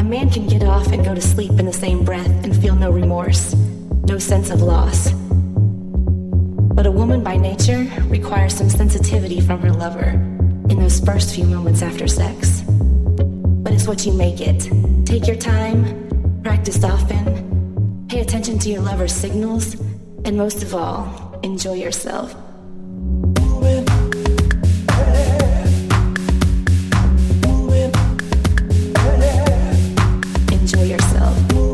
man can get off and go to sleep in the same breath and feel no remorse, no sense of loss. But a woman by nature requires some sensitivity from her lover in those first few moments after sex. But it's what you make it. Take your time, practice often, pay attention to your lover's signals, and most of all, enjoy yourself. Enjoy yourself.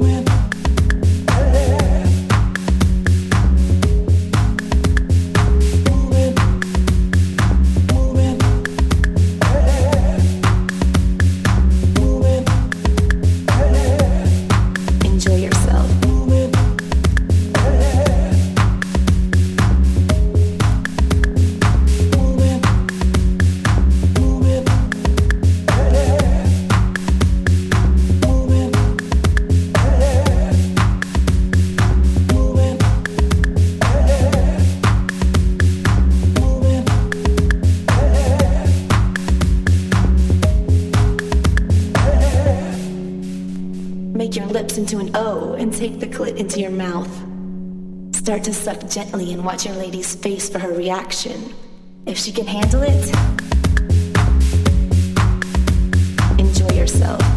Into an O and take the clit into your mouth. Start to suck gently and watch your lady's face for her reaction. If she can handle it, enjoy yourself.